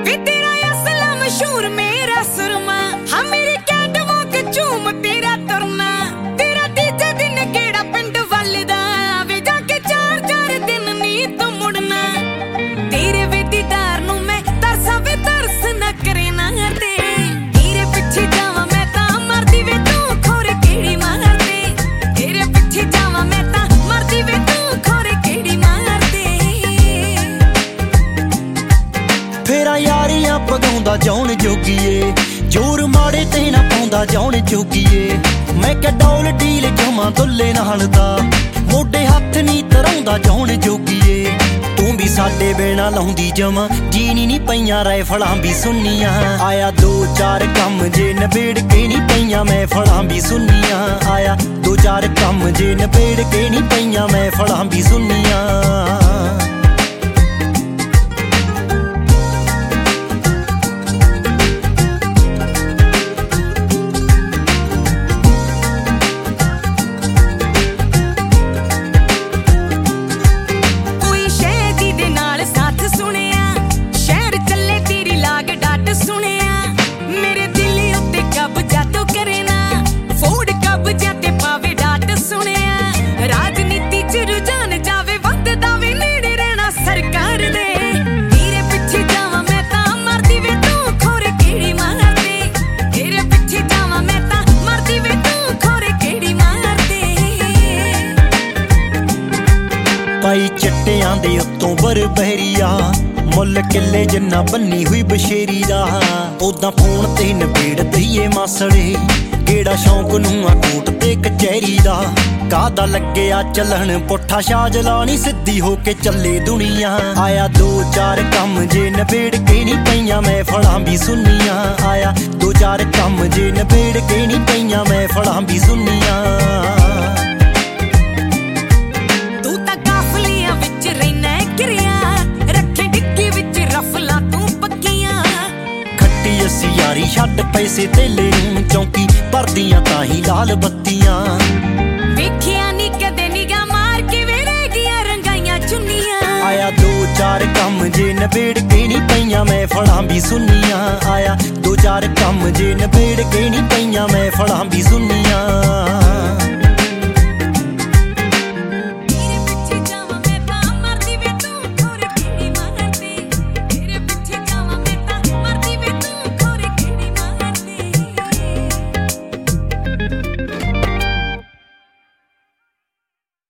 वे तेरा असला मशहूर मेरा सुरमा, हाँ मेरी कैटवॉक झूम तेरा तुरना। तेरा तीजे दिन केड़ा पिंड वलदा, वे जाके 4-4 दिन नी तू मुड़ना। तेरे वे दीदार नू मैं तरसा वे तरस ना करे ना दे। तेरे पिछे जावा मैं तां मरदी वे तू खोरे केड़ी मार दे। तेरे पिछे जावा मैं तां मरदी वे तू खोरे केड़ी मार दे। फेरा यारियां पगाउंदा जाउण जोगीए, जोर माड़े ते ना पाउंदा जाउण जोगीए। मैं क्या डौल डील जमा दुल्ले नाल दा, मोढे हत्थ नी धराउंदा जाउण जोगीए। तू भी साडे बिना लाउंदी जमा, जीनी नी पईयां राइफलां भी सुन्नियां। आया 2-4 कम जे नबेड़ के नी पईयां महफलां भी सुन्नियां। आया 2-4 कम जे नबेड़ के नी पईयां महफलां भी सुन्नियां। राजनीति च रुझान जावे वधदा वे नेड़े रहना सरकार दे। तेरे पिछे जावा मैं तां मरदी वे तू खोरे केड़ी मार दे। तेरे पिछे जावा मैं तां मरदी वे तू खोरे केड़ी मार दे। पाई चिट्टियां दे उत्तों बरबहरिया, मुੱਲ किले जिन्ना बन्नी हुई बशेरी दा। उदां फोन ते नबेड़ दईए मासड़े, केड़ा शौक नूं आ कोट ते कचहरी दा। कादा लगे आ चलन पुट्ठा शाज लानी, सिद्धी होके चले दुनिया। आया 2-4 कम जे नबेड़ के नी पईयां महफलां भी सुन्नियां। आया 2-4 कम जे नबेड़ के नी पईयां महफलां भी सुन्नियां। तू तां काफलियां विच रैना किरिया, रखे डिग्गी विच रफलां तू पक्कियां। खट्टी अस्सी यारी छड्ड पैसे तेले नूं, चौंकी भरदियां ताहीं लाल बत्तियां। वेखिया नी कदे निगाह मार के वे रह गईयां रंगाइयां चुन्नियां। आया 2-4 कम जे नबेड़ के नी पईयां महफलां भी सुन्नियां। आया 2-4 कम जे नबेड़ के नी पईयां महफलां भी सुन्नियां।